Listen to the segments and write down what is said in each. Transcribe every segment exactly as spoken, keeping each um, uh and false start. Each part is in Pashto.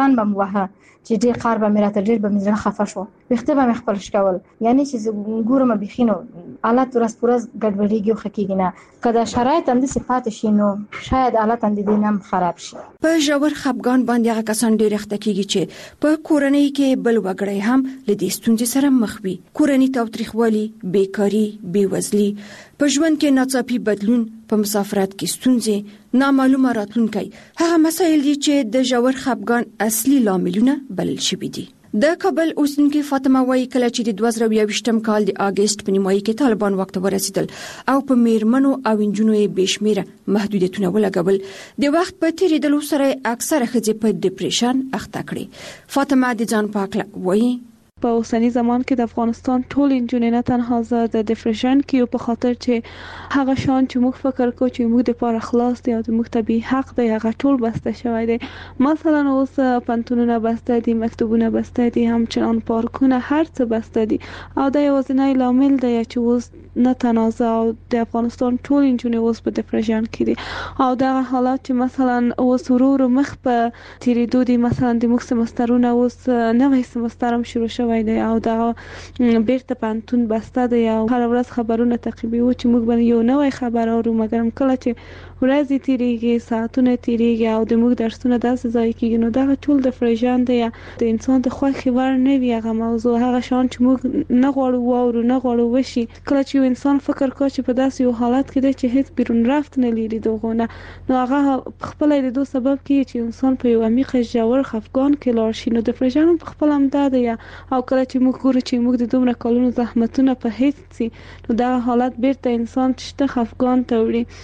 ځان به موه چې ډېر قار به مې راته ډېر به مې زړه خفه شو، ویښته به مې خپل شکول، یعنی چې زه ګورم بېخي نو حالت ورځ په ورځ ګډوډېږي او ښه کېږي نه. که دا شرایط همداسې پاتې شي نو شاید حالت هم د دې نه هم خراب شي. په ژور خفګان باندې هغه کسان ډېر اخته کېږي چې په کورنۍ کې بل وګړی هم له دې ستونزې سره مخ وي. کورنۍ تاوتریخوالي، بیکاري، بېوزلي، په ژوند کې ناڅاپي بدلون، په مسافرت کې ستونزې، نامعلومه راتلونکی، هغه مسایل دي چې د ژور خفګان اصلي لاملونه بلل شوي دي. د کابل اوسیدونکې فاطمه وایي کله چې د دوه زره یوویشتم کال د اګست په نیمایي کې طالبان واک ته ورسېدل او په میرمنو او نجونو یې بې شمېره محدودیتونه ولګول، د وخت په تېرېدلو سره اکثره ښځې په ډپریشن اخته کړې. فاطمه د ځان په هکله وایي په اوسنی زمان کې د افغانستان ټول انجونې نه تنها زه د ډپریشن کې یو په خاطر چې هغه شان چې موږ فکر کوو چې موږ د پاره خلاص دی او د موږ طبيعي حق دی هغه ټول بسته شوی دی. مثلا اوس پنتونونه بسته دي، مکتوبونه بسته دي، همچنان پارکونه، هر څه بسته دي او دا یوازینی لامل دی چې اوس نه تنازع او د افغانستان ټول انجونې اوس په ډپریشن کې دي او دا حالات چې مثلا اوس ورو ورو مخ په تیریدو دي. مثلا د موږ سمسترونه اوس نوې سمستر هم شروع وای دی او دا بیرته پانتون بسته دی او هر ورځ خبرونه تعقیبوي چې موږ باندې یو نوې خبر اورو، مګر کله چې ورځې تیریږي، ساعتونه تیریږي او د موږ درسونه داسې ځای کېږي نو دا ټول د فرجان دی د انسان د خوښي ور نه وي هغه موضوع، هغه شان چې موږ نه غواړو واورو، نه غواړو وشي. کله چې یو انسان فکر کوي چې په داسې یو حالت کې دی چې هیڅ بیرون رفت نه لري دغونه، نو هغه خپل د دوه سبب کې چې انسان په یو عمیق ژور خفګان کې لاړ شي. نو د فرجان په خپل هم دا دی او کله چې موږ ګورو چې موږ د دومره کلونو زحمتونه په هیڅ سي نو دا حالت بیرته انسان چې خفګان ته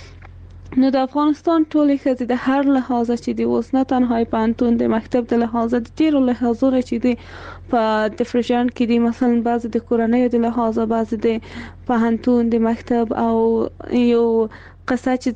وړي. نو د افغانستان ټولې ښځې د هر لحاظه چې دی اوس نه تنها پانتون د مکتب د لحاظه د ډیرو لحاظونو چې دی په ډپریشن کې دي، مثلا بعض د کورنۍ د لحاظه، بعض د پانتون د مکتب او یو قصه چې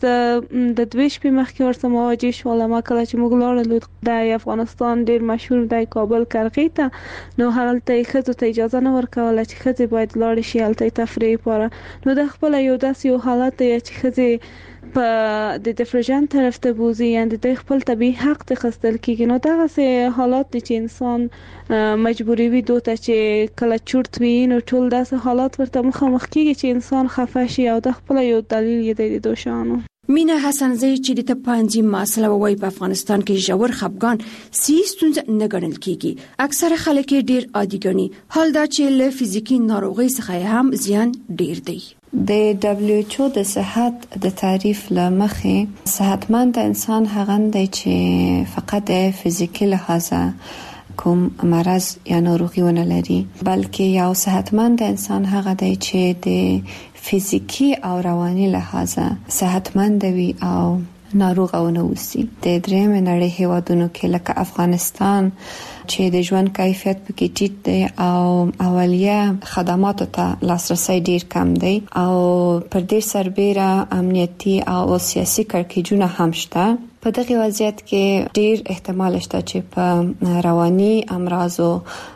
د دوه شپې مخکې ورسره مواجه شوم. ما کله چې موږ لاړو د افغانستان ډیر مشهور د کابل کرغې ته نو هلته ښځو ته اجازه نه ورکوله چې ښځې باید لاړې شي هلته تفریح لپاره. نو د خپل یو داسې یو حالت دی چې ښځې په د ډپریشن طرف ته بوزي، یعنی د خپل طبيعي حق ته خستل کېږي. نو دا سه حالات دي چې انسان مجبوری وي دوته چې کله چورت وي نو ټول داسې حالات ورته مخامخ کېږي چې انسان خفه شي او د خپل یو دلیل یې د دوشانو. مینا حسنزی چې د تپانځي مسله وای په افغانستان کې ژور خفګان سی ستونزه نه ګڼل کېږي، اکثره خلک ډیر عادي ګڼي، حال دا چې له فزیکی ناروغي څخه هم زیان ډیر دی. د دبلیو ایچ او د صحت د تعریف لمخې صحتمند انسان هغه دی چې فقط د فزیکی لحاظه کوم مرض یا ناروغي ونه لري، بلکې یو صحتمند انسان هغه دی چې د فزیکی او رواني لحاظه صحتمند وي او ناروغ او نه وسی. د درېم نړۍ هیوادونو کې لکه افغانستان چې د ژوند کیفیت پکې ټیټ دی او اولیه خدماتو ته لاسرسي ډیر کم دی او پر دې سربېره امنیتي او سیاسي کړکېچونه هم شته. په دغه وضعیت کې ډیر احتمال شته چې په رواني امراضو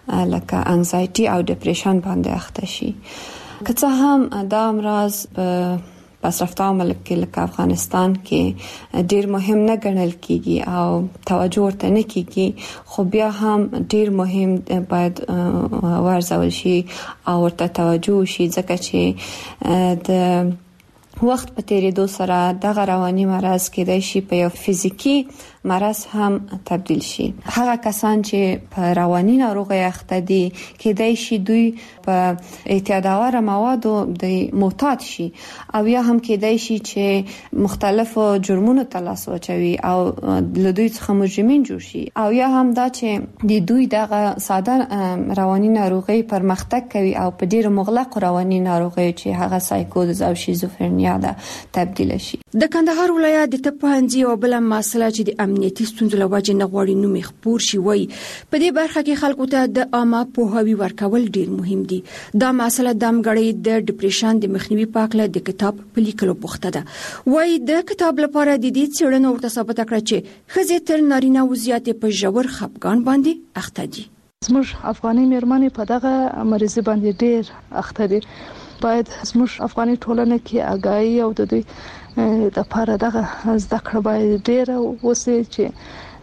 لکه انزایټي او ډپریشن باندې اخته شي. که څه هم دا امراض په پسرفته ملک کې لکه افغانستان کې ډیر مهم نه ګڼل کیږي او توجه ورته نه کیږي، خو بیا هم ډیر مهم باید ورزول شي او ورته توجه وشي، ځکه چې د وخت په تیریدو سره دغه رواني مرض کېدای شي په یو فزیکی مرض هم تبدیل شي. هغه کسان چې په رواني ناروغي اخته دي کېدای شي دوی په اعتیادآور موادو د معتاد شي او یا هم کېدای شي چې مختلفو جرمونو ته لاس واچوي او له دوی څخه مجرمین جوړ شي، او یا هم دا چې د دوی دغه ساده رواني ناروغي پرمختګ کوي او په ډیرو مغلق رواني ناروغي چې هغه سایکوز او شیزوفرنیا ده تبدیل شي. د کندهار ولایت د تپانځي او بل مسله چې د امنیتي ستونزو له وجې نه غواړي نوم خپور شي وای په دې برخه کې خلکو ته د عامه پوهاوی ورکول ډیر مهم دي. دا مسله د امګړې د ډپریشن د مخنیوي په اړه د کتاب په لیکلو بوخته ده. وای د کتاب لپاره د دې څېړنو ورته ثابت کړه چې ښځې تر نارینه وضعیت په ژور خفګان باندې اخته دي. زموږ افغاني میرمنې په دغه مرض باندې ډیر اخته دي. باید زموږ افغاني ټولنه کې آگاهی او د دوی د لپاره دغه زده کړه باید ډیر وسي چې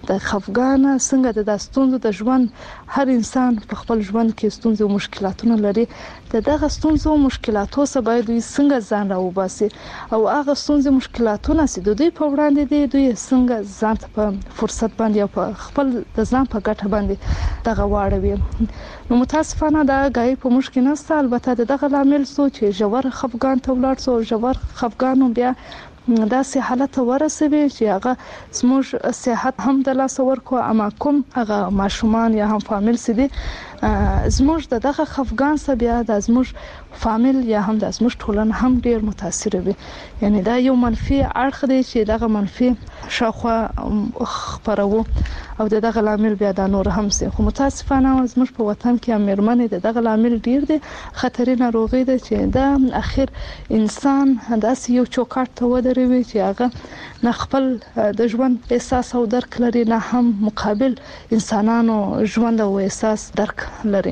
د خفګان څنګه د ستونزو د ژوند هر انسان په خپل ژوند کې ستونزې او مشکلاتونه لري د دغه ستونزو او مشکلاتو سره باید دوی څنګه ځان راوباسي او هغه ستونزې مشکلاتونه چې د دوی په وړاندې دي دوی څنګه ځان ته په فرصت باندې او په خپل د ځان په ګټه باندې دغه واړوي نو متاسفانه دا غي په مشکل نشته البته دغه لامل سو چې جوړ خفګان ته ولاړ سو جوړ خفګانو بیا دا سه حالت ورسوي چې هغه زموږ صحت هم د لاس ورکو اما کوم هغه ماشومان یا هم فامیل سدي زموږ دغه خفګان سره بیا د زموږ فامیل یا هم د زموږ ټولنه هم ډیر متاثر وي یعنی دا یو منفي اړخ دی چې دغه منفي شاخه خبرو او دغه لامل بیا د نور هم سي خو متاسفانه زموږ په وطن کې امرمنې دغه لامل ډیر دی خطرې ناروغي ده چې دا اخر انسان داسې یو چوکاټ ته ودروي چې هغه نه خپل د ژوند احساس او درک لري نه هم مقابل انسانانو ژوند او احساس درک لري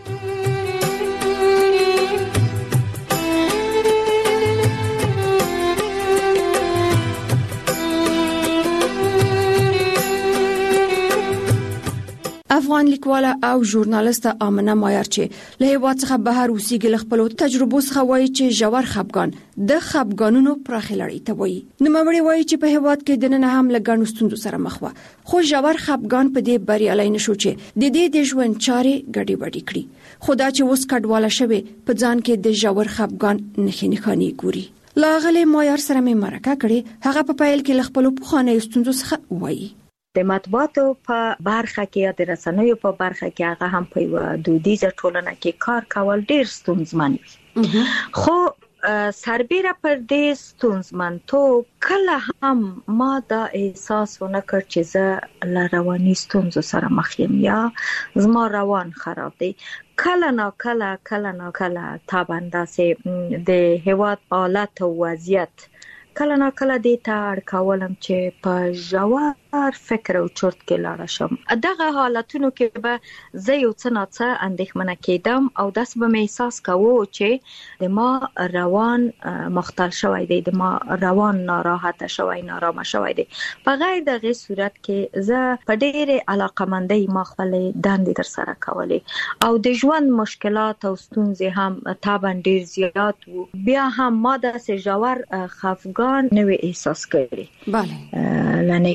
افغان لیکواله او ژورنالیسته آمنه مایار چې له هیواد څخه بهر اوسېږي خپل تجربو څخه وایي چې ژور خفګان د خفګانونو پراخه لړۍ ته وایي نو موري وایي چې په هیواد کې د نن هم لګڼو ستوندو سره مخ وه خو ژور خفګان په دې بریالي نشو چې د دې د ژوند چارې ګډي وډي کړي خدا چې اوس کډواله شوی په ځان کې د ژور خفګان نخې نخانی ګوري لاغله مایار سره مې مرکه کړي هغه په پایل کې خپل پخوانی ستوندو څخه وایي د مطبوعاتو په برخه کې یا د رسنیو په برخه کې هغه هم په یو دودیزه ټولنه کې کار کول ډیر ستونزمن وي خو سربېره پر دې ستونزمنتوب کله هم ما دا احساس ونه کړ چې زه له رواني ستونزو سره مخ یم یا زما روان خراب دی کله نا کله کله نا کله تابنده سي د هیواد حالت او وضعیت کله نا کله دې ته اړ کولم چې په ژور فکر او چرت کې لاړ شم دغه حالتونو کې به زه یو څه نه څه اندېښمنه کېدم او داسې به مې احساس کوو چې د ما روان مختل شوی دی د ما روان ناراحته شوی نارامه شوی دی په غیر دغه صورت کې زه په ډېرې علاقمندۍ ما خپل دندې تر سره کولې او د ژوند مشکلات او ستونزې هم طبعا ډېر زیات وو بیا هم ما داسې ژور خفګان نوې احساس کړی bale لنی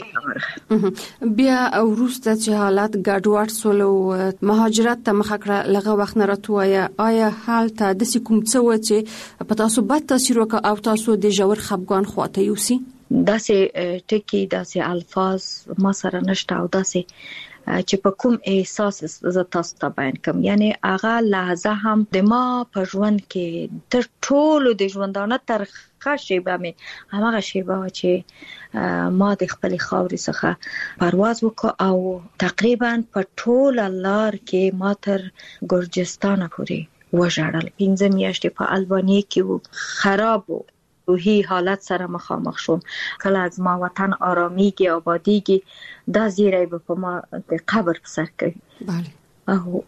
بیا وروسته چې حالات ګډوډ سول او مهاجرت ته مخه کړه لغه وخت نه راتوایا آیا حالت د کوم څه و چې په تاسو بد تاثیر وکړ او تاسو د ژور خفګان خواته یوسي داسې ټکی داسې الفاظ ما سره نشته او داسې چې په کوم احساس ز تاسو ته بیان کوم یعنی هغه لحظه هم د ما په ژوند کې تر ټولو د ژوندانه تر خاصه مې هغه شیبه چې ما د خپل خاورې څخه پرواز وکړ او تقریبا په ټول لار کې ما تر ګرجستان پورې وژړل پنځه میاشتې په البانیا کې خراب و روحي حالت سره مخامخ شوم کله از ما وطن آرامیږي آبادیږي دا زیری به په ما د قبر په سر کوي bale او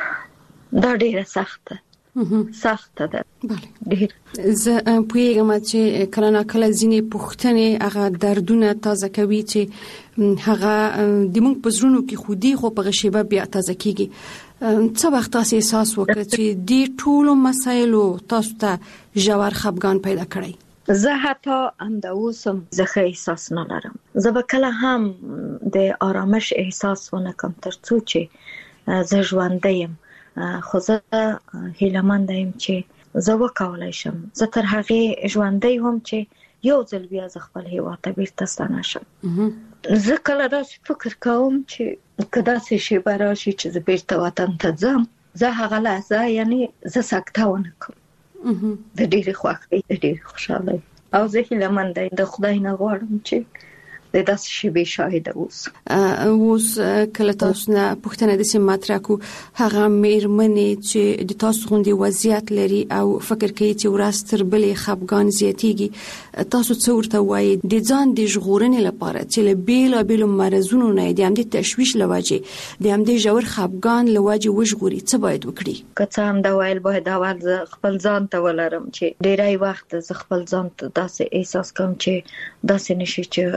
دا ډیره سخته سخته ده bale زه پوهیږم چې کله نه کله ځینې پوښتنې هغه دردونه تازه کوي چې هغه د موږ په زړونو کې خودي خو په غشيبه بیا تازه کیږي څه وخت تاسو احساس وکړ چې د ټولو مسایلو تاسو ته ژور خفګان پیدا کړی زه حتی هم د اوسم زه احساس نه لرم زه به کله هم د آرامش احساس ونه کوم ترڅو چې زه ژوندی یم خو زه هیله‌مند یم چې زه وکولای شم زه تر هغه ژوندی هم چې یو ځل بیا ز خپل هیواد ته بیرته ستنه شم زه کله داسې فکر کوم چې کدا څه شی براشي چې زه بیرته وطن ته ځم زه هغه لحظه یعنی زه سکته ونه کوم د ډېر خوښۍ د ډېر خوشاله او زه هیله‌مند یم د خدای نه غواړم چې د داس شی به شاهد اوس اوس کله تاسو نه پوښتنه د سیم مطرح کو هغه میرمنې چې د تاسو غوندي وضعیت لري او فکر کوي چې ورستر بلې خفګان زیاتیږي تاسو څو ورته وایي د ځان د ژغورنې لپاره چې له بیل بیل مرزونو نه د هم د تشویش لواجه د هم د ژور خفګان لواجه وژغوري څه باید وکړي که څه هم دا ویل باید اول خپل ځان ته ولرم چې ډیری وخت ز خپل ځان ته داسې احساس کوم چې داسې نشي چې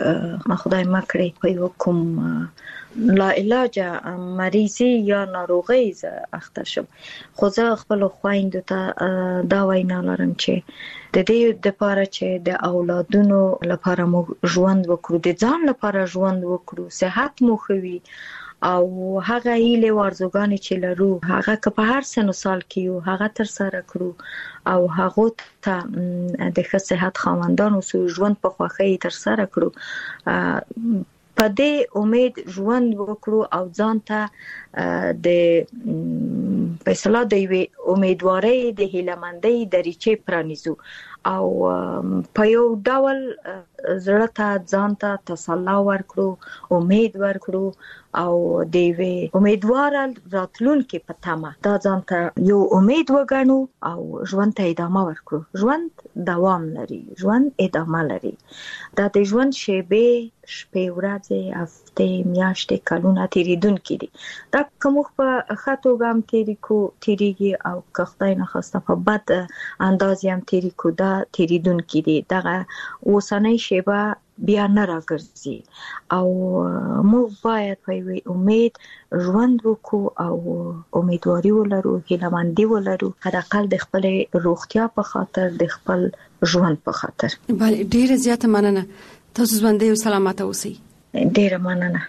خدای مکړي په یو کوم لا علاج مریضي یا ناروغي ز اخته شم، خو زه خپل خويندو ته دا وینا لرم چې د دې د لپاره چې د اولادونو لپاره مو ژوند وکړو، د ځان لپاره ژوند وکړو، صحت مو خوي او هغه ایله ورزګانی چې لرو هغه که په هر سن سال کې یو هغه تر سره کړو او هغه ته د ښه صحت خاوندانو سو ژوند په خوخي تر سره کړو، په دې امید ژوند وکړو او ځان ته د فیصله دی وی امیدواري د هیلمندۍ دریچې پرانیزو او په یو ډول زړه ته ځان ته تسلا ورکړو، امید ورکړو او د وی امیدوار راتلونکي په تمه دا ځان ته یو امید وګڼو او ژوند ته ادامه ورکړو. ژوند دوام لري، ژوند ادامه لري. دا د ژوند شیبې شپې ورځې هفته میاشتې کلونه تیریدونکي دي. دا کوم په خاطو ګام تیری کو تیریږي او که خدای نه خواسته په بد انداز هم تیری کو دا تیریدونکي دي. دغه اوسنۍ شیبه بیا نه راګرځي او موږ باید په یوه امید ژوند وکړو او امیدواري ولرو، هیلهمندي ولرو، حداقل د خپل روغتیا په خاطر، د خپل ژوند په خاطر. بله ډیره زیاته مننه. تاسو ژوندۍ او سلامته اوسئ. ډیره مننه.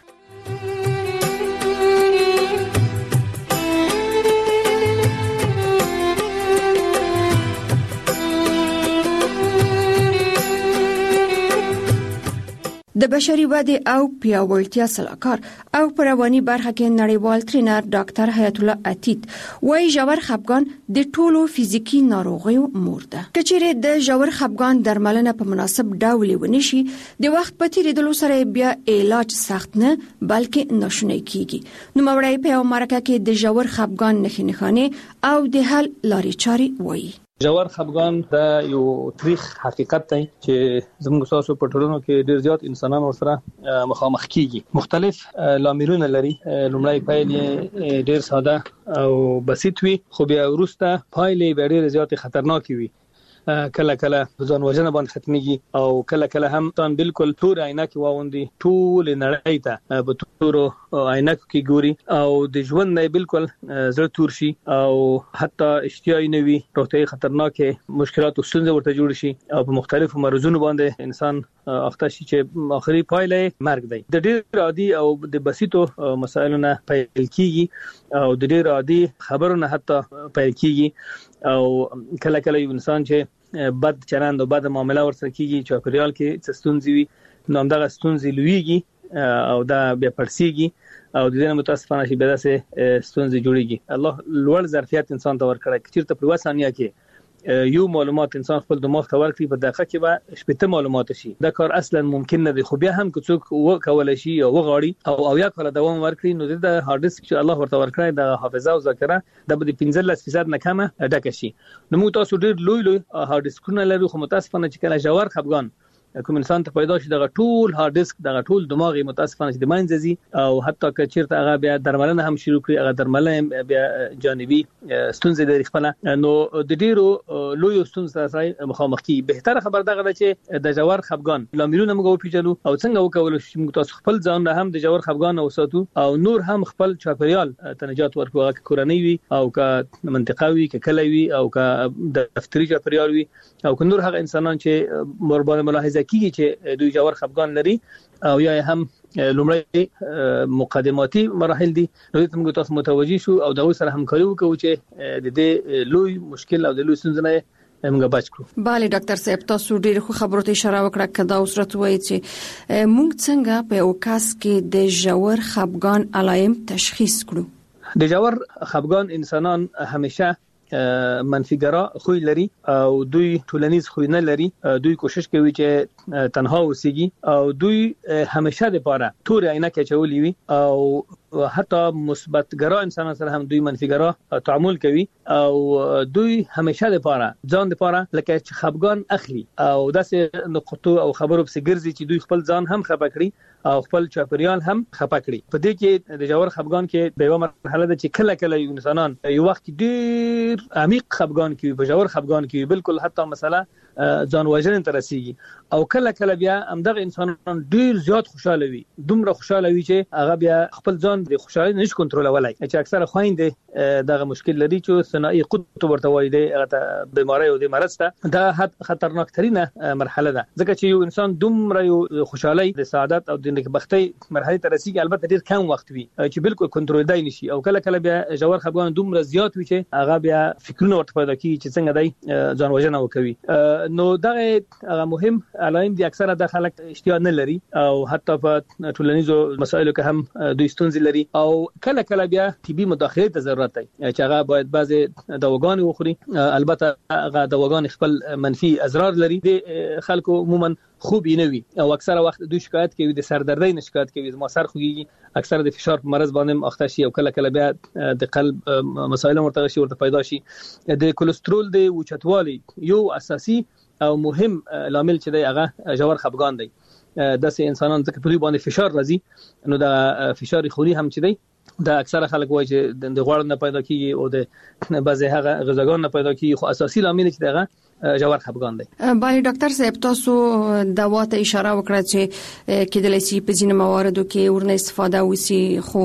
د بشري ودې او پیاوړتیا سلاکار او په رواني برخه کې نړیوال ټرینر ډاکټر حیات الله عتیق وايي ژور خپګان د ټولو فزیکی ناروغیو مور ده. کچېره د ژور خپګان درملنه په مناسب ډول ونشي د وخت په تیریدلو سره بیا علاج سخت نه بلکې ناشونی کیږي. نو مورای په امریکا کې د ژور خپګان نښې نښانې او د حل لارې چارې وایي. ژور خپګان دا یو تاریخ حقیقت دی چې زموږ تاسو په ټولنو کې ډیر زیات انسانان ورسره مخامخ کیږي. مختلف لاملونه لري. لومړی پایلې ډیر ساده او بسيط وي، خو بیا وروسته پایلې ډیر زیات خطرناک وي. کله کله ځان وژنه باندې ختميږي او کله کله هم تان بالکل تور عینک واوندي ټول نړۍ ته په تور عینک کې ګوري او د ژوند نه بالکل زړه تور شي او حتی اشتیاي نه وي، روغتي خطرناکه مشکلات او ستونزې ورته جوړ شي او په مختلفو مرزونو باندې انسان اخته شي چې اخري پایله مرګ دی. د ډېر عادي او د بسيطو مسایلو نه پیل کیږي او د ډېر عادي خبرونه حتی پیل کیږي او کله کله یو انسان چې بد چلند او بد معامله ورسره کیږي چې په ریال کې څه ستونزې وي نو همدغه ستونزې لویږي او دا بیا پړسیږي او د دې متاسفانه شي بیا سه ستونزې جوړیږي. الله لوړ ظرفیت انسان ته ورکړي چې چیرته په وسانیا کې یو معلومات انسان خپل دماغ ته ورکړي په دقیقه کې به شپږ معلومات شي. دا کار اصلا ممکن نه دی، خو بیا هم که څوک وکول شي او وغاړي او او یا کله دوام ورکړي نو د هارد ډیسک چې الله ورته ورکړي د حافظه او ذاکره د بده پنځلس فیصد نه کمه ډکه شي. نو موږ تاسو ډیر لوی لوی هارد ډیسکونه لرو، خو متاسفانه چې کله ژور خپګان کوم انسان ته پیدا شي دغه ټول هارد ډیسک دغه ټول دماغي متاسفانه چې د منځزي او حتی که چیرته هغه بیا درملنه هم شروع کړي، هغه درملنه بیا جانبي ستونزې لري خپل نو د ډیرو لوی ستونزې سره مخامخ کی. بهتره خبر دغه ده چې د ژور خپګان لاملونه موږ وپیژنو او څنګه وکول شي موږ تاسو خپل ځان هم د ژور خپګان اوساتو او نور هم خپل چاپریال تنجات ورکو، که کورنۍ وي او که منطقوي که کلوي او که د دفتري چاپریال وي او که نور هغه انسانان چې مربوطه ملاحظه کیږي چې دوی ژور خپګان لري او یا هم لومړی مقدماتي مراحل دي، نو دې موږ تاسو متوجي شو او دا سره همکاري وکړو چې د دې لوی مشکل او د لوی ستونزې نه موږ بچ کړو. bale ډاکټر صاحب تاسو ډېر خو خبرو ته اشاره وکړه کدا اوس راځوي چې موږ څنګه په اوکاس کې د ژور خپګان علایم تشخیص کړو. د ژور خپګان انسانان همیشه منفیګرا خوې لري او دوی ټولنیز خوې نه لري. دوی کوشش کوي چې تنها اوسېږي او دوی همیشه د پاره تور عینکه چولې وي او حتی مثبت ګرا انسانان سره هم دوی منفیګرا تعامل کوي او دوی همیشه د پاره ځان د پاره لکه چې خپګان اخلي او داسې نقطو او خبرو په ګرځي چې دوی خپل ځان هم خپه کړي او خپل چاپریال هم خپه کړي. په دې کې د ژور خپګان کې به یو مرحله ده چې کله کله یو انسانان یو وخت ډیر عمیق خپګان کوي، په ژور خپګان کې بالکل حتی مثلا ځان وژنې ته رسیږي او کله کله بیا همدغه انسانان ډیر زیات خوشاله وي دومره خوشاله وي چې هغه بیا خپل ځان د خوشالۍ نشي کنټرولولای چې اکثره خويندې دغه مشکل لري چې ثنائي قطب ورته وایي د بیماری او د مرض ته دا خطرناک ترينه مرحله ده ځکه چې یو انسان دومره یو خوشالۍ د سعادت او د نیکبختۍ مرحله ته رسیږي البته ډیر کم وخت وي چې بالکل کنټرول دی نشي او کله کله بیا جوړ خپګان دومره زیات وي چې هغه بیا فکرونه ورته پیدا کوي چې څنګه دی ځان وژنه وکوي نو دا هغه مهم علائم دي اکثره د خلک اشتیا نه لري او حتی په ټولنیزو مسایلو کې هم دوی ستونزې لري او کله کله بیا طبي مداخله ته ضرورت دی چې هغه باید بعضي دواګان وخوري البته هغه دواګان خپل منفي اضرار لري د خلکو عموما خوب نه وي او اکثره وخت دوی شکایت کوي د سردردۍ نه شکایت کوي د سر خوږي اکثره د فشار مرز باندې اخته شي او کله کله بیا د قلب مسایل ورته شي ورته پیدا شي د کولېسترول د اوچتوالي یو اساسي او مهم لامل چې دی هغه جوړ خپګان دی د سه انسانان ځکه په باندې فشار راځي نو د فشار خوني هم چې دی دا اکثره خلک وایي چې د غوړ نه پیدا کیږي او د بعضی هغه غذاګان نه پیدا کیږي خو اساسي لامل چې دغه جوړ خپګان دی. بای ډاکټر صاحب تاسو دوا ته اشاره وکړه چې کېدلای شي په ځینو مواردو کې ورنه استفاده وسی خو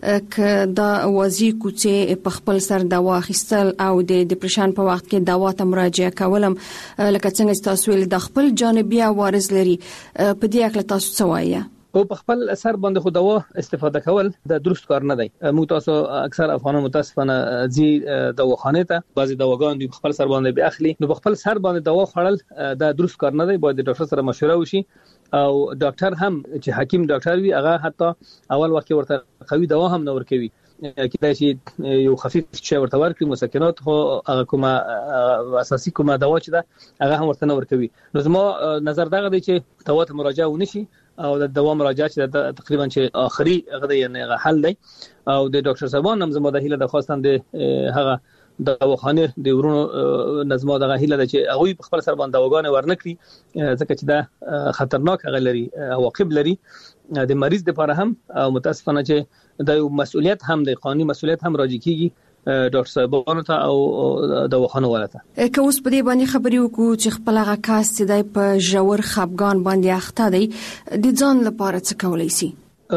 ک دا وازی کوڅه په خپل سر دوا اخیستل او د ډیپریشن په وخت کې دوا ته مراجعه کولم لکه څنګه تاسو ول د خپل جانبي عوارض لري په دې اړه تاسو څه وایي؟ او په خپل اثر باندې خو دوا استفاده کول د درست کار نه دی موږ تاسو اکثر افغانان متاسفانه زی دواخانه ته بعضی دواګان د خپل سر باندې به اخلي نو په خپل سر باندې دوا خوړل د درست کار نه دی باید د ډاکټر سره مشوره وشي او ډاکټر هم چې حکیم ډاکټر وي هغه حتی اول وخت ورته قوي دوا هم نه ورکوي کله چې یو خفيف شی ورته ورکړي مسکنات خو هغه کومه اساسي کومه دوا چې ده هغه هم ورته نه ورکوي نو زما نظر دغه دی چې دوا ته مراجعه ونشي او د دوا مراجعه چې تقریبا چې اخري هغه یعنی حل دی او د ډاکټر صاحبان هم زما د هیله د خواستان د هغه د دواخانه د ورونو نظم دغه هیله ده چې هغه په خپل سر باندې دواګانې ورنکړي ځکه چې دا خطرناک هغه لري عواقب لري د مریض لپاره هم او متاسفانه چې د مسؤلیت هم د قانوني مسؤلیت هم راځي کیږي ډاکټر صاحبانو ته او دواخانه ولته که اوس په دې باندې خبرې وکړو چې خپل هغه کاس چې د په جوړ خپګان باندې اخته دی د ځان لپاره څه کولای شي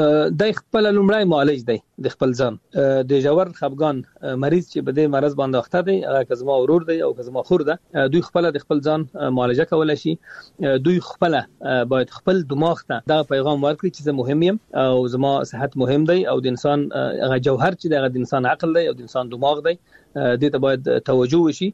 د خپل لومړی معالج دی د خپل ځان د جوړ خپګان مریض چې بده مرز باندې اخته دی هغه کزما ورور دی او کزما خور ده دوی خپل د خپل ځان معالجه کولای شي دوی خپل باید خپل دماغ ته دا پیغام ورکړي چې زه مهم یم او زما صحت مهم دی او د انسان هغه جوهر چې د انسان عقل دی او د انسان دماغ دی دې ته باید توجه وشي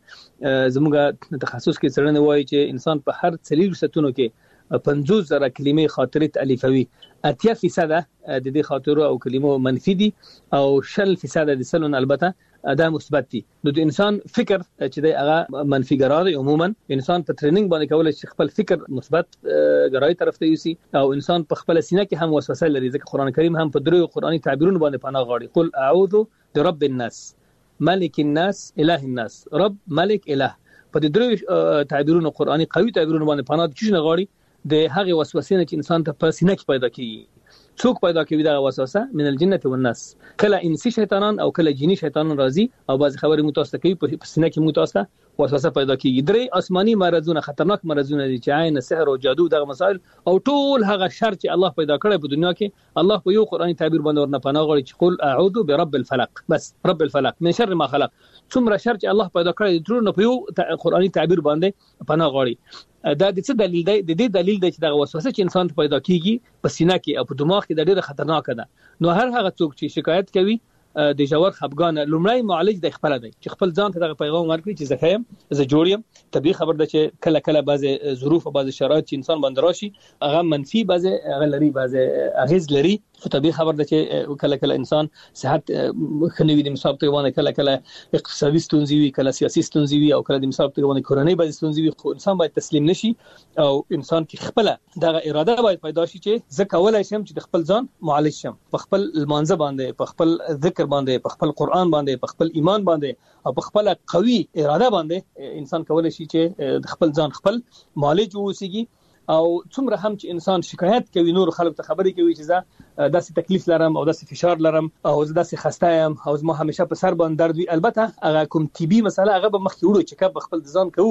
زموږ تخصص کې څرنه وایي چې انسان په هر څلور ستونو کې پنځوس زره کلمې خاطرې تالیفوي اتیا فیصد د دې خاطرو او کلمو منفي دي او شل فیصد د سلون البته دا مثبت دي نو د انسان فکر چې د هغه منفي ګرای عموما انسان په ټریننګ باندې کولای شي خپل فکر مثبت ګرای طرف ته یوسي او انسان په خپل سینه کې هم وسوسه لري ځکه قران کریم هم په درو قرآني تعبیرونو باندې پناه غواړي قل اعوذ برب الناس ملک الناس اله الناس رب ملک اله په دې درو تعبیرونو قرآني قوي تعبیرونو باندې پناه کیږي نه غواړي د هغه وسوسې نه چې انسان ته په سینه کې پیدا کیږي څوک پیدا کوي دا وسوسه من الجنه والناس کله انسي شیطانان او کله جنی شیطانان راځي او بعض خبرې متوسطه کوي په سینه کې متوسطه وسوسه پیدا کیږي درې آسماني مرزونه خطرناک مرزونه دي چې عین سحر او جادو دغه مسائل او ټول هغه شر چې الله پیدا کړی په دنیا کې الله په یو قرآني تعبیر باندې ورنه پناه غواړي چې قل اعوذ برب الفلق بس رب الفلق من شر ما خلق څومره شر چې الله پیدا کړی ټول نه په یو قرآني تعبیر باندې پناه غواړي دا د څه دلیل دی د دې دلیل دی چې دا وسوسه چې انسان ته پیدا کیږي په سینه کې او په دماغ کې د ډېر خطرناک ده نو هر هغه څوک چې شکایت کوي د جوړ خپګان لومړی معالج د خپل دی چې خپل ځان ته د پیغام ورکړي چې زه یم زه جوړ یم طبيعي خبر ده چې کله کله بعضی ظروف او بعضی شرایط چې انسان باندې راشي هغه منفي بعضی هغه لري بعضی اغیز لري خو طبيعي خبر ده چې کله کله انسان صحت خنوي د مصاب ته ونه کله کله اقتصادي ستونزې وي کله سیاسي ستونزې وي او کله د مصاب ته ونه کورنۍ بعضی ستونزې وي خو انسان باید تسلیم نشي او انسان کې خپل دغه اراده باید پیدا شي چې زه کولای شم چې د خپل ځان معالج شم په خپل المانزه باندې په خپل ذکر باندې په خپل قرآن باندې په خپل ایمان باندې او په خپل قوي اراده باندې انسان کولای شي چې د خپل ځان خپل معالج ووسیږي او څومره هم چې انسان شکایت کوي نور خلک ته خبرې کوي چې زه داسې تکلیف لرم او داسې فشار لرم او زه داسې خسته یم او زما همیشه په سر باندې درد وي البته هغه کوم طبي مسله هغه به مخکې وړو چې کله خپل ځان کوو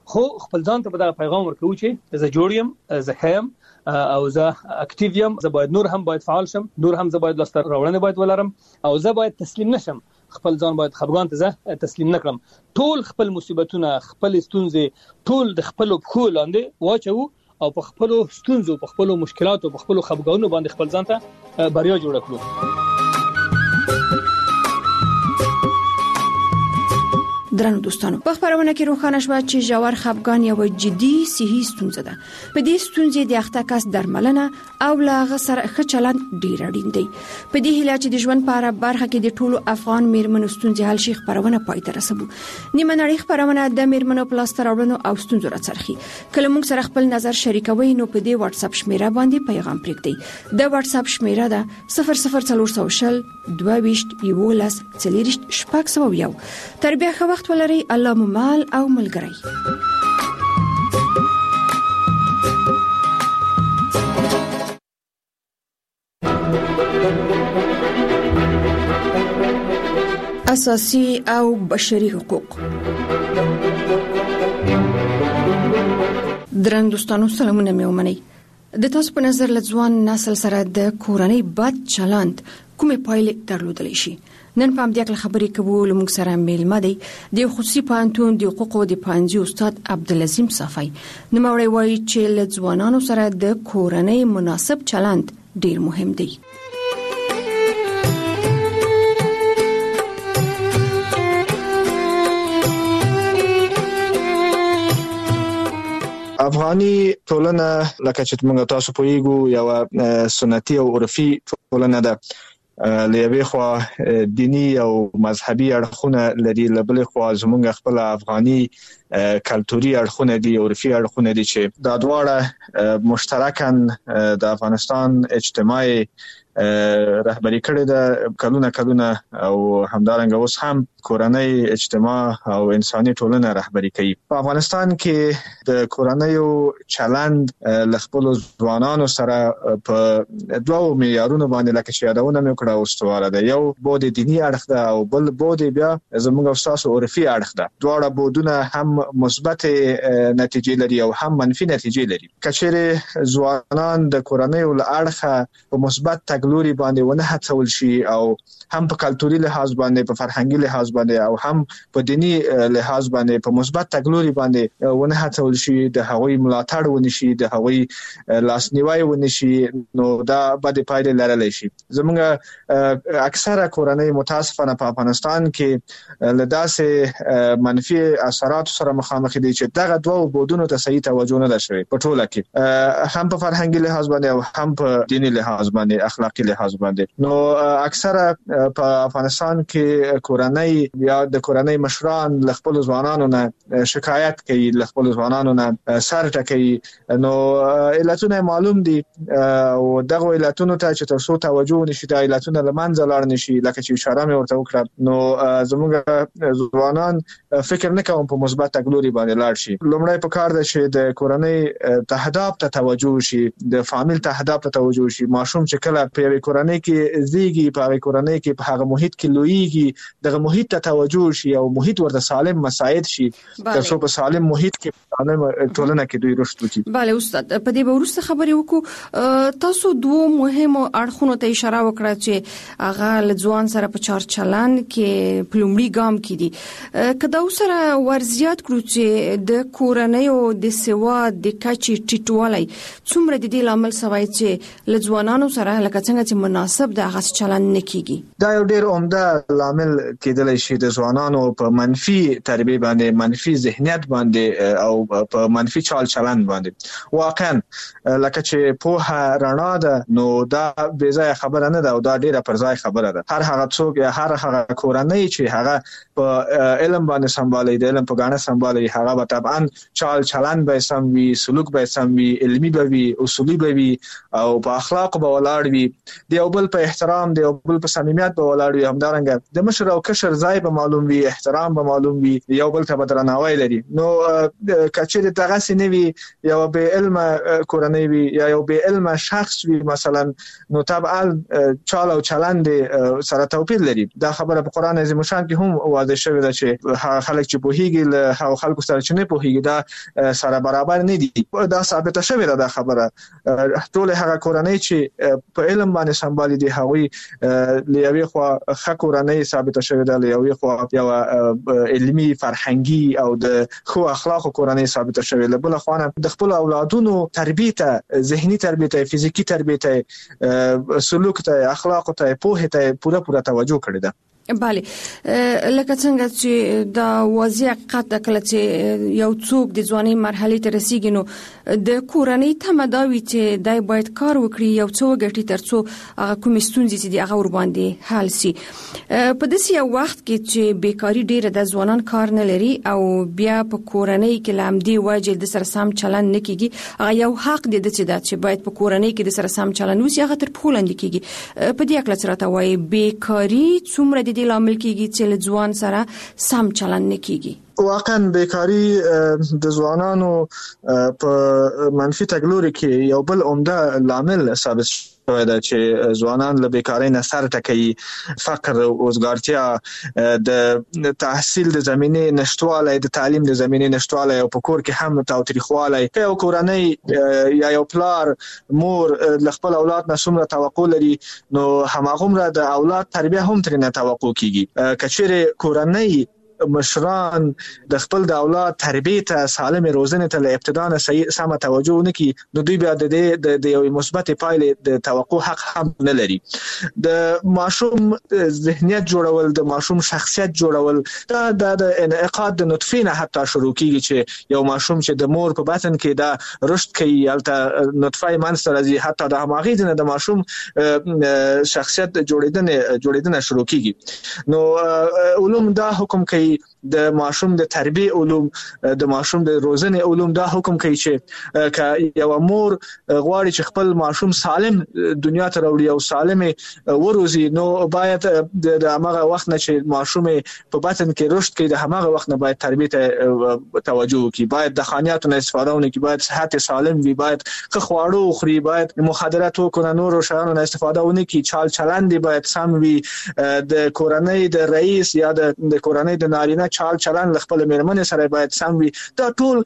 خو خپل ځان ته به دا پیغام ورکوي چې زه جوړ یم، زه خیم او زه اکټیو یم، زه باید نور هم باید فعال شم، نور هم زه باید لاسته راوړنې باید ولرم او زه باید تسلیم نشم، خپل ځان باید خفګان ته زه تسلیم نکړم. ټول خپل مصیبتونه، خپل ستونزې ټول د خپل پښو لاندې واچو او په خپل ستونزو، په خپل مشکلاتو، په خپل خفګانونو باندې خپل ځان ته بریا جوړ کړو. درنو دوستانو، په خبرونه کې روښانه شو چې ژور خفګان یو جدي صحي ستونزه ده. په دې ستونزې د اخته کس درملنه او لاغه سره ښه چلند ډیر اړین دی. په دې هیله چې د ژوند په اړه برخه کې د ټولو افغان میرمنو ستونزې حل شي، خبرونه پای ته رسوي. نیمه نړۍ خبرونه د میرمنو په لاس راوړنو او ستونزو راڅرخي. کله موږ سره خپل نظر شریکوي نو په دې واتس اپ شمیره باندې پیغام پرېږدئ. د واتس اپ شمیره ده صفر صفر څلور شل دوه ویشت یولس څلوریشت شپږ سوه یو. تر بیا ښه وخت ولرئ. الله مو مال او ملګری. اساسي او بشري حقوق. درن دوستانو، سلامونه مې ومنئ. د تاسو په نظر له ځوان نسل سره د کورنۍ بد چلند کومې پایلې درلودلی شي؟ نن په همدې اړه خبرې کوو. لمونږ سره میلمه دی د خصوصي پوهنتون د حقوقو د پوهنځي استاد عبدالعظیم صافی. نوموړی وایي چې له ځوانانو سره د کورنۍ مناسب چلند ډیر مهم دی. افغاني ټولنه لکه چې موږ تاسو پوهیږو یو سنتي او عرفي ټولنه ده. لیوي خوا دینی او مذهبي اړخونه لري، لبل خوا زمونږ خپل افغاني کلتوري اړخونه دي، عرفي اړخونه دي چې دا دواړه مشترکاً د افغانستان اجتماعي رهبری کړی ده کلونه کلونه او همدارنګه اوس هم کورنۍ اجتماع او انساني ټولنه رهبری کوي. په افغانستان کې د کورنۍ چلند له خپل ځوانانو سره په دوه معیارونو باندې لکه چې یادونه مې کړه استواره ده. یو بود دینی اړخ ده او بل بود بیا زموږ استاسو عرفي اړخ ده. دواړه بودونه هم مثبت نتیجې لري او هم منفي نتیجې لري. کچېره ځوانان د کورنۍ ول اړخه په مثبت تګلوري باندې ونه هڅول شي او هم په کلتوري لحاظ باندې، په فرهنګي لحاظ باندې او هم په دینی لحاظ باندې په مثبت تګلوري باندې ونه هڅول شي، د هغوی ملاتړ ونه شي، د هغوی لاسنیوي ونه شي، نو دا بد پایلې لرلی شي. زموږ اکثره کورنۍ متاسفانه په افغانستان کې له داسې منفي اثرات سره مخامخ دي چې دغه دوه بودونو ته صحیح توجه نه ده شوې په ټوله کې، هم په فرهنګي لحاظ باندې او هم په دینی لحاظ باندې، اخلاقی لحاظ باندې. نو اکثره په افغانستان کې کورنۍ یا د کورنۍ مشران له خپل ځوانانو نه شکایت کوي، له خپل ځوانانو نه سر ټکوي. نو علتونه معلوم دي او دغه علتونو ته چې تاسو توجه نشي، دا علتونه لمنځه لاړ نشي لکه چې اشاره مې ورته وکړه. نو زموږ ځوانان فکر نه کوم په مثبت تګلوري باندې لاړ شي. لومړی په کار ده چې د کورنۍ تهداب ته توجه شي، د فامیل تهداب ته توجه شي. ماشوم چې کله په یوې کورنۍ کې زیږي، په هغه کورنۍ کې په هغه محیط کې لویږي، دغه محیط ته توجه شي او محیط ورته سالم مساعد شي ترڅو په سالم محیط کې سالم ټولنه کې دوی رشد وکړي. بله استاد، په دې به وروسته خبرې وکړو. تاسو دوه مهمو اړخونو ته اشاره وکړه چې هغه له ځوان سره په چار چلند کې په لومړي ګام کې دي. که دا سره ورزیات کړو چې د کورنۍ او د سواد د کچې ټیټوالی څومره د دې لامل سوی چې له ځوانانو سره لکه څنګه چې مناسب د هغه چلند نه کیږي؟ دا یو ډیر عمده لامل کېدلی شي د ځوانانو په منفي تربیه باندې، منفي ذهنیت باندې او په منفي چال چلند باندې. واقعا لکه چې په رڼا ده نو دا بې ځای خبره نه ده او دا ډیره پر ځای خبره ده. هر هغه څوک یا هر هغه کورنۍ چې هغه په علم باندې سمبالي، د علم په ګاڼه سمبالي، هغه به طبعا چال چلند به سم وي، سلوک به سم وي، علمي به وي، اصولي به وي او په اخلاق به ولاړ وي، د یو بل په احترام، د یو بل په صمیمیت به ولاړ وي. همدارنګه د مشر او کشر ځای ځای به معلوم وي، احترام به معلوم وي، یو بل ته به درناوی لري. نو کچې دغه سینوي یو به علم کورنۍ وي یا یو به علم شخص وي مثلا، نو طبعا چال او چلند سره توپیر لري. دا خبره په قران عظیم شان کې هم واضح شوې ده چې خلک چې پوهیږي له هغو خلکو سره چې نه پوهیږي دا سره برابر نه دي. دا ثابته شوې ده دا خبره. ټول هغه کورنۍ چې په علم باندې سمبالي دي هغوی لیوي خو ښه کورنۍ ثابته شوې ده، لیوي خو یو علمي فرهنګي او د خو اخلاق کورنۍ ثابته شوې ده. بل خو د خپل اولادونو تربیته، ذهني تربیته، فزیکی تربیته، سلوک ته، اخلاق ته، پوهه ته پوره پوره توجه کړی ده. بله، لکه څنګه چې دا واضح حقیقت د کله چې یو څوک د ځواني مرحلې ته رسیږي نو د کورنۍ تمه دا وي چې دای باید کار وکړي، یو څو ګټي ترڅو هغه کومې ستونزې چې دی هغه ور باندې حل شي. په داسې یو وخت کې چې بیکاری ډیره د ځوانان کار نه لري او بیا په کورنۍ کې لامدي وجه د سره سم چلند نه کیږي، هغه یو حق دی چې باید په کورنۍ کې د سره سم چلند وشي، هغه تر پښو لاندې کیږي. په دې اړه څه راته وایي؟ بیکاری څومره د لامل کیږي چې ځوان سره سم چلند نه کیږي؟ واقعا بیکاری د ځوانانو په منفي تګلوري کې یو بل عمده لامل ثابت شوی دی چې ځوانان له بیکاری نه سر ټکوي. فقر، وزګارتیا، د تحصیل د زمینه نشټوالی، د تعلیم د زمینه نشټوالی او په کور کې هم تاوتریخوالی. یو کورنۍ یا یو پلار مور ل خپل اولاد نه څومره توقع لري نو هماغومره د اولاد تربیه هم ترې نه توقع کیږي. کچېرې کورنۍ مشران د خپل د اولاد تربیه ته، سالم روزنې ته له ابتدا نه صحیح سم توجه ونکړي نو دوی بیا د دې د یو مثبت پایلې د توقع حق هم نه لري. د ماشوم ذهنیت جوړول، د ماشوم شخصیت جوړول، دا د انعقاد د نطفه نه حتی شروع کیږي چې یو ماشوم چې د مور په بطن کې دا رشد کوي البته نطفه منځ راځي، حتی د هماغې نه د ماشوم شخصیت جوړیدنه جوړیدنه شروع کیږي. نو علوم دا حکم کوي، د ماشوم د تربیه علوم، د ماشوم د روزنې علوم دا حکم کوي چې ک یو مور غواړي چې خپل ماشوم سالم دنیا ته راوړي او سالم وروزي، نو باید د هغه وخت نه چې ماشوم په بطن کې رشد کوي د هغه وخت نه باید تربیه ته توجه وکړي، باید د خانیاتو نه استفاده ونکړي، باید صحت سالم وي، باید ښه خواړه وخوري، باید مخدرات وکړي، نور شیانو نه استفاده ونکړي، چال چلند باید سم وي، د کورنۍ د رئیس یا د کورنۍ د نارینه چال چلند خپل میرمن سره باید سم وي. دا ټول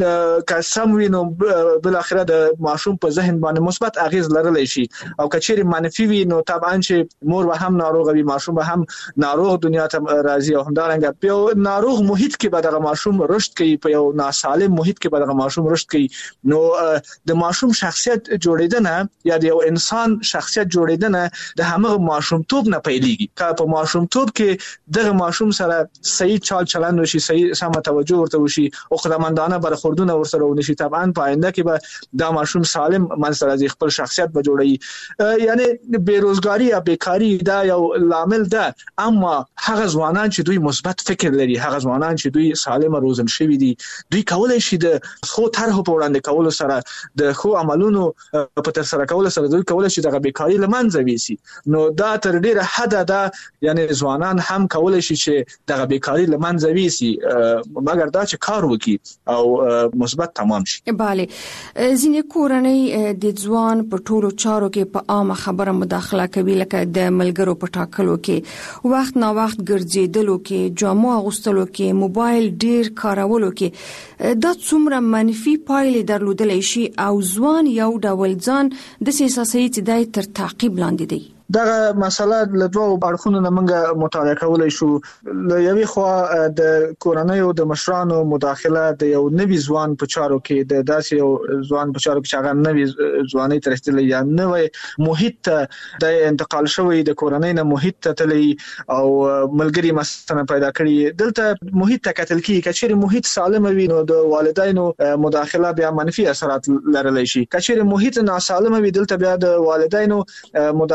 که سم وي نو بل اخره د ماشوم په ذهن باندې مثبت اغیز لرلی شي. او کچېرې منفي وي نو طبعا چې مور به هم ناروغ وي، ماشوم به هم ناروغ دنیا ته راځي او همدارنګه په یو ناروغ محیط کې به دغه ماشوم رشد کوي، په یو ناسالم محیط کې به دغه ماشوم رشد کوي. نو د ماشوم شخصیت جوړیدنه یا د یو انسان شخصیت جوړیدنه د همغه ماشومتوب نه پیلېږي. که په ماشومتوب کې دغه ماشوم سره صحیح چال چلند وشي، صحیح سم توجه ورته وشي او خدمتانه برخوردونه ورسره ونشي، طبعا په آینده کې به دا ماشوم سالم منځ راځي، خپل شخصیت به جوړوي. یعنی بیروزګاری یا بیکاری دا یو لامل ده، اما هغه ځوانان چې دوی مثبت فکر لري، هغه ځوانان چې دوی سالم روزل شوي دي، دوی کولای شي د خو طرحو په وړاندې کولو سره، د خو عملونو په تر سره کولو سره دوی کولای شي دغه بیکاری له منځه ویسي. نو دا تر ډیره حده ده، یعنی ځوانان هم کولای شي چې دغه بیکاری له منځه ویسي، مګر دا چې کار وکړي او مثبت تمام شي. بله، ځینې کورنۍ د ځوان په ټولو چارو کې په عامه خبره مداخله کوي، لکه د ملګرو په ټاکلو کې، وخت نا وخت ګرځېدلو کې، جامو اغوستلو کې، موبایل ډیر کارولو کې. دا څومره منفي پایلې درلودلی شي او ځوان یو ډول ځان د سیاسي چې دای تر تعقیب لاندې دی. دغه مسله له دوه اړخونو نه موږ مطالعه کولای شو. له یوې خوا د کورنۍ او د مشرانو مداخله د یو نوي ځوان په چارو کې، د داسې یو ځوان په چارو کې چې هغه نوي ځواني تر رسیدلی یا نوی محیط ته د انتقال شوی، د کورنۍ نه محیط ته تللی او ملګری مثلا پیدا کړي، دلته محیط ته کتل کیږي. کچېرې محیط سالم وي نو د والدینو مداخله بیا منفي اثرات لرلی شي. کچېرې محیط ناسالم وي دلته بیا د والدینو مداخله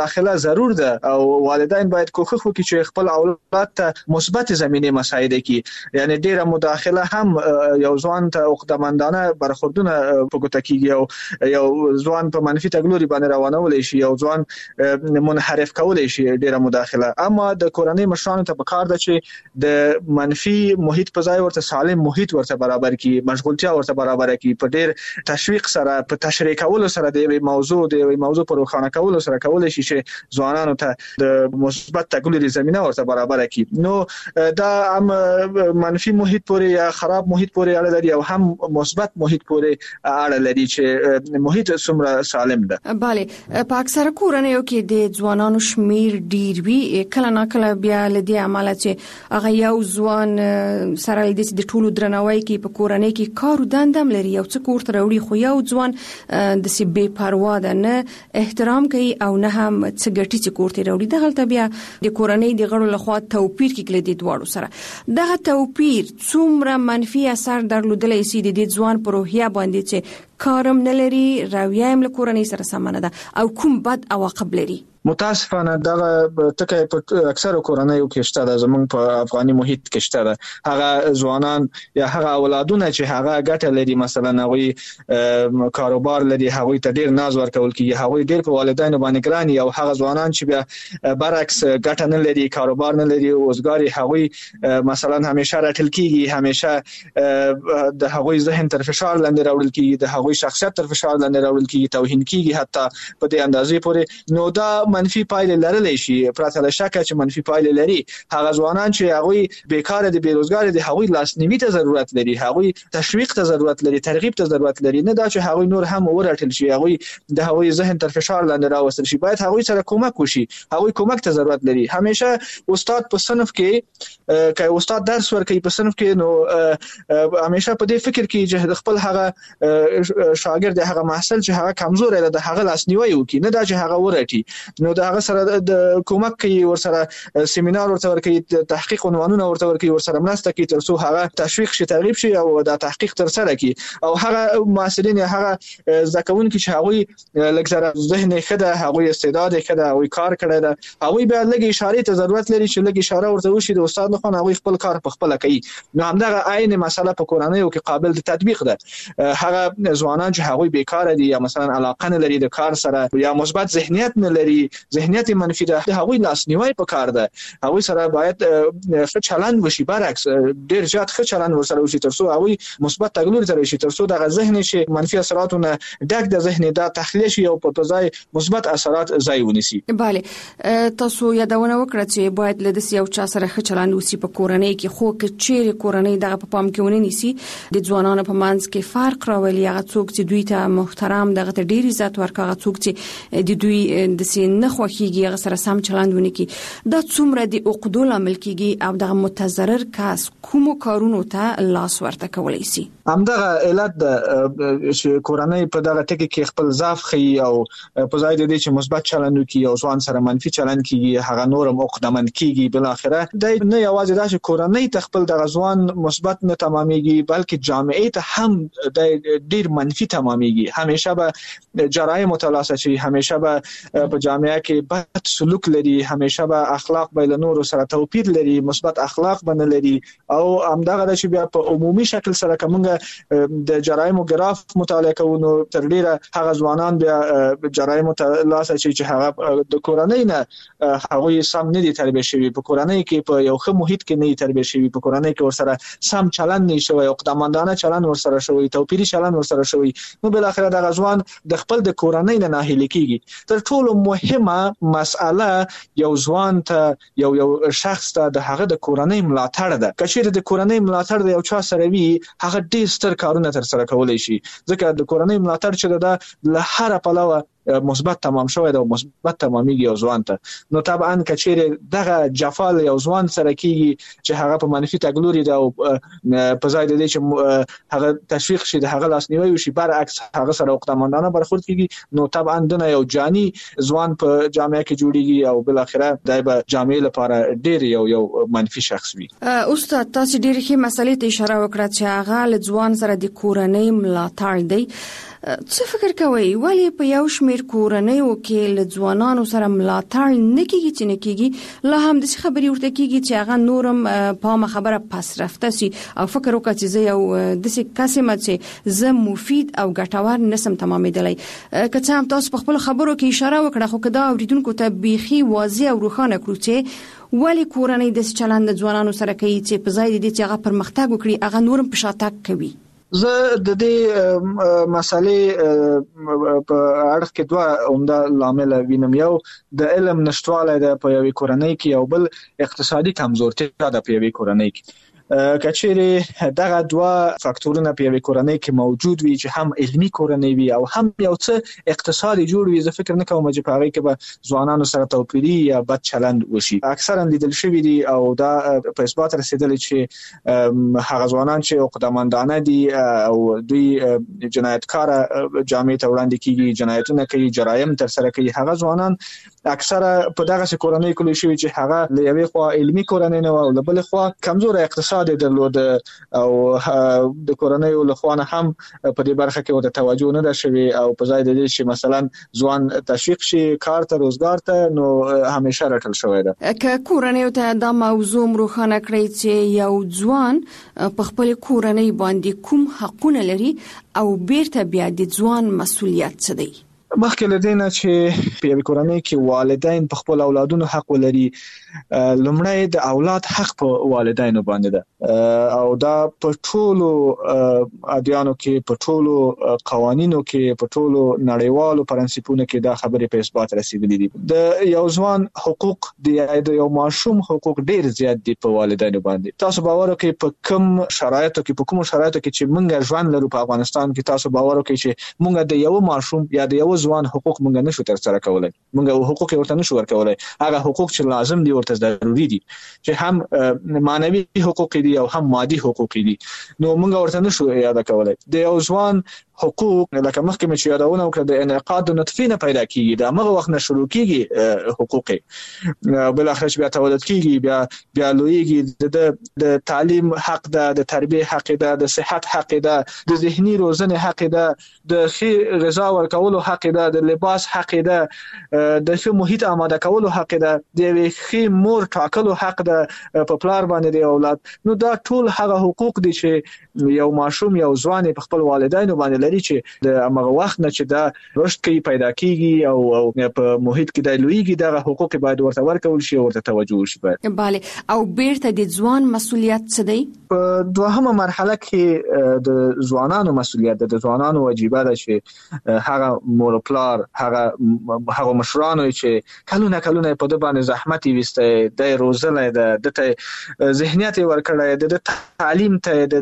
ضرور ده او والدین باید کوښښ وکړي چې خپل اولاد ته مثبت زمینه مساعده کړي. یعنی ډیره مداخله هم یو ځوان ته عقدمندانه برخوردونه په ګوته کیږي او یو ځوان په منفي تګلوري باندې روانول شي، یو ځوان منحرف کول شي ډیره مداخله. اما د کورنۍ مشرانو ته پکار ده چې د منفي محیط په ځای ورته سالم محیط ورته برابر کړي، مشغولتیا ورته برابر کړي، په ډیر تشویق سره په تشریح کولو سره د یوې موضوع د یوې موضوع پر روښانه کولو سره کولای شي چې ځوانانو ته د مثبت تګلوري زمينه ورته برابر کړي. نو دا هم منفي محیط پورې یا خراب محیط پورې اړه لري او هم مثبت محیط پورې اړه لري چې محیط څومره سالم ده. bale په اکثره کورنیو کې د ځوانانو شمیر ډیر وی، کله نه کله بیا لدی عمله چې هغه یو ځوان سره د ټولو درناوی کې په کورنۍ کې کار دندم لري، یو څه کور ته راوړي، خو یو ځوان د سی بے پروا ده، نه احترام کوي او نه هم څه ګټي چې کور ته راوړي. دغه بیا د کورنۍ د غړو لخوا توپیر کې کله د دواړو سره دغه توپیر څومره منفي اثر درلودلی سي د دې ځوان پر روحیه باندې چې کارم نه لري، راویه هم له کورنۍ سره سمانه ده او کوم بد عواقب لري. متاسفانه دغه ټکی په اکثره کورنیو کې شته ده، زمونږ په افغاني محیط کې شته ده. هغه ځوانان یا هغه اولادونه چې هغه ګټه لري، مثلا هغه کاروبار لري، هغه ته ډیر ناز ورکول کیږي، هغه ډیر په والدینو باندې ګرانی، او هغه ځوانان چې بیا برعکس ګټه نه لري، کاروبار نه لري، اوسګاری هغه مثلا همیشه راټل کیږي، همیشه د هغه ذهن تر فشار لاندې راوړل کیږي، د هغه شخصیت تر فشار لاندې راوړل کیږي، توهین کیږي حتی په دې اندازې پورې. نو دا منفي پایلې لرلی شي، پرته له شکه چې منفي پایلې لري. هغه ځوانان چې هغه بیکاره دي، بیروزګار دي، هغه لاسنیوي ته ضرورت لري، هغه تشویق ته ضرورت لري، ترغیب ته ضرورت لري، نه دا چې هغه نور هم ورټل شي، هغه د هغه ذهن تر فشار لاندې راوستل شي. باید هغه سره کومک وشي، هغه کومک ته ضرورت لري. همیشه استاد په صنف کې که استاد درس ورکوي په صنف کې، نو همیشه په دې فکر کې چې خپل هغه شاګرد هغه محصل چې هغه کمزور دی د هغه لاسنیوي وکړي، نه دا چې هغه ورټي. نو دا هغه سره د کومک کوي، ورسره سیمینار ورته ورکوي، تحقیق عنوانونه ورته ورکوي، ورسره مرسته کوي تر څو هغه تشویق شي، ترغیب شي او دا تحقیق تر سره کوي. او هغه محصلین هغه ځکهونکي چې هغه لکه ذهن خده، هغه استعداد خده، هغه کار کړی ده، هغه بیا لږ اشاره ته ضرورت لري چې لږ اشاره ورته وشي د استاد لخوا، هغه خپل کار په خپل کوي. نو همدغه عین مسله په کورنیو کې قابل د تطبیق ده. هغه ځوانان چې هغه بیکاره دي یا مثلا علاقه نه لري د کار سره، یا مثبت ذهنیت نه لري، ذهنیت منفي ده، هغه لاسنیوي پکار ده. هغه سره باید ښه چلند وشي، برعکس ډیر زیات ښه چلند ورسره وشي تر څو هغه مثبت تګلوري تر شي، تر څو دغه ذهن شي منفي اثراتونه ډک د ذهن دا تخلیه شي او په ځای مثبت اثرات ځای ونیسي. bale تاسو یادونه وکړه چې باید له دې یو چا سره ښه چلند وشي په کورنۍ کې، خو که چیرې کورنۍ دغه په پام کې ونه نیسي، د ځوانانو په منځ کې فرق راولي. هغه څوک چې دوی ته محترم، دغه ته ډیر عزت ورکړي، هغه څوک چې د دوی د سین نه خوخيږي، هغه سره سم چلند ونکړي، دا څومره د عقدو لامل کیږي او دغه متضرر کس کوم کارونو ته لاس ورته کولای شي. همدغه علت د چې کورنۍ په دغه ټکی کې خپل ضعف خي او په ځای د دې چې مثبت چلند وکړي او ځوان سره منفي چلند کیږي، هغه نورم عقدمن کیږي. بل اخره د نه یوازې د کورنۍ ته خپل دغه ځوان مثبت نه تمامېږي، بلکې جامعې ته هم د ډیر منفي تمامېږي. همیشه به جرایم متلاسه شي، همیشه به په جامعه کې بد سلوک لري، همیشه به اخلاق به له نورو سره توپیر لري، مثبت اخلاق باندې لري. او همدغه د چې بیا په عمومي شکل سره کومه د جرایم ګراف مطالعه کوو، تر ډیره هغه ځوانان بیا جرایم ته لاس اچي چې هغه د کورنۍ نه هغه سم نه دي تربیه شوی، په کورنۍ کې په یو ښه محیط کې نه تربیه شوی، په کورنۍ کې ورسره سم چلند نه شوی، عقدمندانه چلند ورسره شوی، توپیری چلند ورسره شوی. نو بل اخر دغه ځوان د خپل د کورنۍ نه ناهیلي کیږي. تر ټولو مهمه مسأله یو ځوان ته یو یو شخص ته د هغه د کورنۍ ملاتړ ده. کچېره د کورنۍ ملاتړ د یو چا سره وي، هغه ډېر ستر کارونه تر سره کولای شي، ځکه د کورنۍ ملاتړ چې ده له هر پلوه مثبت تمام شوی دا مثبت تمامېږي یو ځوان ته. نو طبعا کچېره دغه جفال یو ځوان سره کیږي چې هغه په منفي تګلوري دا په ځای د دې چې هغه تشویق شي، د هغه لاسنیوي وشي، برعکس هغه سره عقدمندانه برخورد کیږي. نو طبعا دنه یو جاني ځوان په جامعه کې جوړیږي او بل اخره دای به جامعه لپاره ډیر یو یو منفي شخص وي. استاد تاسو ډیر ښه مسلې ته اشاره وکړه چې هغه له ځوان سره د کورنۍ ملاتړ دی. څه فکر کوئ ولی په یو شمیر کورنیو کې له ځوانانو سره ملاتړ نه کیږي چې نه کیږي لا هم د خبرې ورته کیږي چې هغه نورم په خبره پس رفته سي او فکر وکړي چې زه یو د څه کسمه چې زه مفید او ګټور نسم تمامېدلی که څه هم تاسو په خپل خبرو کې اشاره وکړه خو کدا اوریدونکو ته بیخي واضح او روښانه کړو چې ولی کورنۍ د چلند ځوانانو سره کوي چې په ځای دې چې هغه پرمختګ وکړي هغه نورم په شاتګ کوي. زه د دې مسالې په اړه کې دوه عمده لامل وینم. یو د علم نشټوالی د په یوې کورنۍ کې او بل اقتصادي کمزورتیا د په یوې کورنۍ کې. کچېره دغه دوه فاکتورونه په یوې کورنۍ کې موجود وي چې هم علمي کورنۍ وي او هم یو څه اقتصادي جوړ وي، زه فکر نه کوم چې په هغه کې به ځوانانو سره توپیري یا بد چلند وشي. اکثرا لیدل شوی دي او دا په اثبات رسیدلی چې هغه ځوانان چې عقده‌مندانه دي او دوی جنایتکار جامعې ته وړاندې کیږي، جنایتونه کوي، جرایم تر سره کوي، هغه ځوانان اکثره په دغه کورنۍ کې لوي شوی چې هغه له یوې خوا علمي کورنۍ نه او له بل خوا کمزور اقتصاد درلود او د کورنۍ له خوا نه هم په دې برخه کې ورته توجه نه ده شوی او په ځای د دې چې مثلا ځوان تشویق شي کار ته روزګار ته نو همیشه راټل شوی ده. که کورنۍ ته دا موضوع روښانه کړی چې یو ځوان په خپل کورنۍ باندې کوم حقونه لري او بیرته بیا د ځوان مسؤلیت څه دی؟ مخکې له دې نه چې په یوې کورنۍ کې والدین په خپل اولادونو حق ولري، لومړی د اولاد حق په والدینو باندې ده او دا په ټولو ادیانو کې، په ټولو قوانینو کې، په ټولو نړیوالو پرنسپونو کې دا خبرې په اثبات رسیدلې دي. د یو ځوان حقوق د یو ماشوم حقوق ډیر زیات دي په والدینو باندې. تاسو باور وکړئ په کوم شرایطو کې په کوم شرایطو کې چې موږ ژوند لرو په افغانستان کې، تاسو باور وکړئ چې موږ د یو ماشوم یا د یو ځوان حقوق موږ نشو تر سره کولای، موږ حقوق ورته نشو ورکولای. هغه حقوق چې لازم دي ورته ضروري دي چې هم معنوي حقوق دي او هم مادي حقوق دي، نو موږ ورته نشو یاد کولای. د یو ځوان حقوق لکه مخکې مې چې یادونه وکړه د انعقاد د نطفې نه پیدا کیږي، د هغه وخت نه شروع کیږي حقوق، بل اخر بیا تولد کیږي، بیا بیا لویږي، د د تعلیم حق ده، د تربیه حق ده، د صحت حق ده، د ذهني روزنې حق ده، د ښه غذا ورکولو حق ده، د لباس حق ده، د ښه محیط آماده کولو حق ده، د ښه مور ټاکلو حق ده په پلار باندې د اولاد. نو دا ټول هغه حقوق دي چې یو ماشوم یو ځوان په خپل والدینو باندې لري چې د هغه وخت نه چې دا رشد کوي، پیدا کیږي او په محیط کې د لویږي، دغه حقوق باید ورته ورکول شي او ورته توجه وشي. بله، او بیرته د ځوان مسؤلیت څه دی؟ په دوهمه مرحله کې د ځوانانو مسؤلیت ده، د ځوانانو واجبه ده چې هغه مور پلار، هغه هغه مشرانو چې کلونه کلونه په د باندې زحمت ویسته، د روزنه ده، د ذهنیت ورکړای، د تعلیم ته،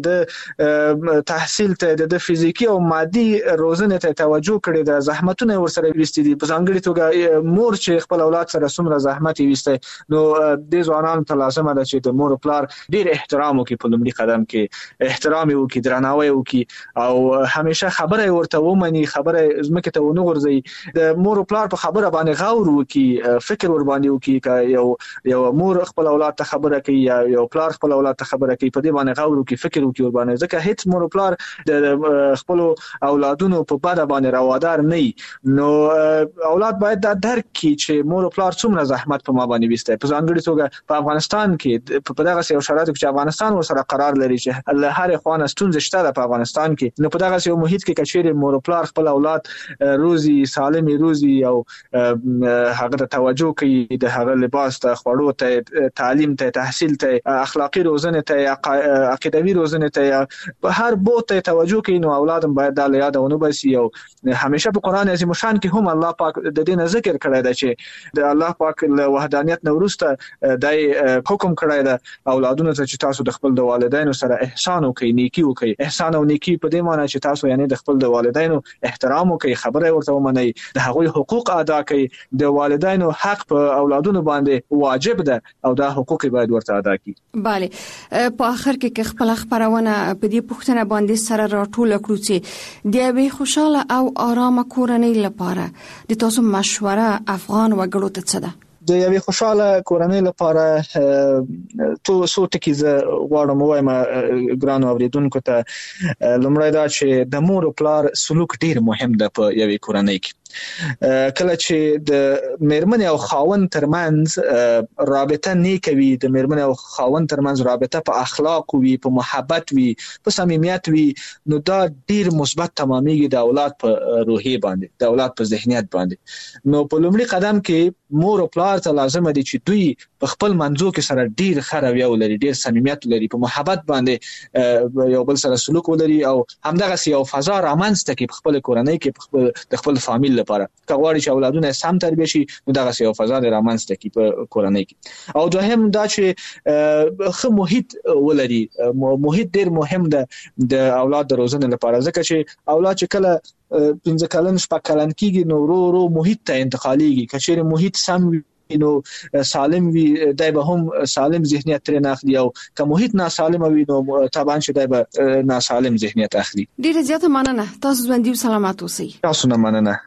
د تحصیل ته، د فزیکی او مادي روزنه ته توجه کړی، د زحمتونه ورسره ویستي دي. په ځانګړي توګه مور چې خپل اولاد سره څومره زحمت ویسته، نو د ځوانانو ته لازم ده چې د مور پلار ډیر احترام وکړي، په لومړي قدم کې احترام وکړي، درناوی وکړي او همیشه خبره ورته ومني، خبره زمکه ته ونه غورځي. د مور پلار په خبره باندې غور وکړي، فکر ور باندې وکړي، که یو یو مور خپل اولاد ته خبره کوي یا یو پلار خپل اولاد ته خبره کوي، په دې باندې غور وکړي، فکر وکړي ور باندې، ځکه هیڅ مور پلار د خپل اولادونو په بده باندې روادار نه وي. نو اولاد باید دا درک کړي چې مور پلار څومره زحمت په ما باندې وسته. په ځانګړي توګه په افغانستان کې په دغه یو شرایطو کې چې افغانستان ورسره قرار لري چې له هر خوانه ستونزې شته په افغانستان کې، نو په دغه یو محیط کې کچېره مور پلار خپل اولاد روزي سالمي روزي او هغه ته توجه کوي، د هغه لباس ته، خوړو ته، تعلیم ته، تحصیل ته، اخلاقی روزنه ته، عقیدوي روزنه ته، په هر بوت ته توجه کوي. نو اولادم باید دا یاد ونه باسي او همیشه په قران عظیم شان کې هم الله پاک د دې نه ذکر کړی دی چې د الله پاک له وحدانیت نه وروسته دای حکم کړی دی اولادونو ته چې تاسو د خپل د والدینو سره احسان وکړئ، نیکی وکړئ. احسان او نیکی په دې معنی چې تاسو یعنی د خپل د والدینو احترام وکړئ، خبره ورته ومنئ، د هغوی حقوق ادا کړئ. د والدینو حق په اولادونو باندې واجب ده او دا حقوق باید ورته ادا کړي. bale په اخر کې خپل خبرونه په دې پوښتنه باندې سره راټول کړو چې د یوې خوشاله او آرامه کورنۍ لپاره د تاسو مشوره افغان وګړو ته څه ده؟ د یوې خوشاله کورنۍ لپاره تو څو ټکي زه غواړم وایم ګرانو اوریدونکو ته. لومړی دا چې د مور او پلار سلوک ډیر مهم ده په یوې کورنۍ کې. کله چې د مېرمنې او خاوند ترمنځ رابطه نیک وي، د مېرمنې او خاوند ترمنځ رابطه په اخلاق وي، په محبت وي، په صمیمیت وي، نو دا ډیر مثبت تمامېږي د اولاد په روحیه باندې، د اولاد په ذهنیت باندې. نو په لومړي قدم کې مور او پلار ته لازم دي چې دوی په خپل منځو کې سره ډیر ښه رویه ولري، ډیر صمیمیت ولري، په محبت باندې یو بل سره سلوک ولري او همدغه یو فضا رامنځته کړي په خپل کورنۍ کې، په خپل د خپل فامیل لپاره. که غواړي چې اولادونه سم تربیه شي نو دغه یو فضا رامنځته کړي په کورنۍ کې. او دوهم دا چې ښه محیط ولري. محیط ډیر مهم ده د اولاد د روزنې لپاره، ځکه چې اولاد چې کله پنځه کلن شپږ کلن کېږي نو ورو ورو محیط ته انتقالېږي. که چیرې محیط سم وي نو سالم وي، دای به هم سالم ذهنیت ترې اخلي، او که محیط ناسالم وي نو طبعا چې دای به ناسالم ذهنیت اخلي. ډیره زیاته مننه. تاسو ژوندي او سلامات اوسئ. تاسو نه مننه.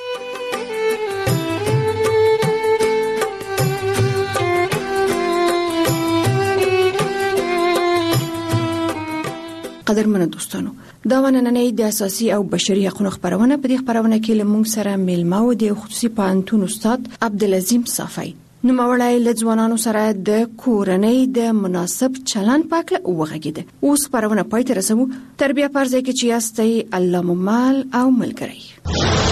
قدرمنو دوستانو، دا ونننې د اساسي او بشري حقوقو خبرونه په دې خبرونه کې لمونږ سره میلمه و د خصوصي پانتون استاد عبدالعظیم صافی نو مولای لځوانانو سره د کورنۍ د مناسب چلن پاکله وغږیده. اوس خبرونه پای ته رسوو. تربیه پرځای کې چې یاستئ الله ممال او ملګری.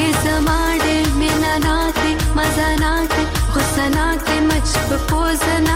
Poza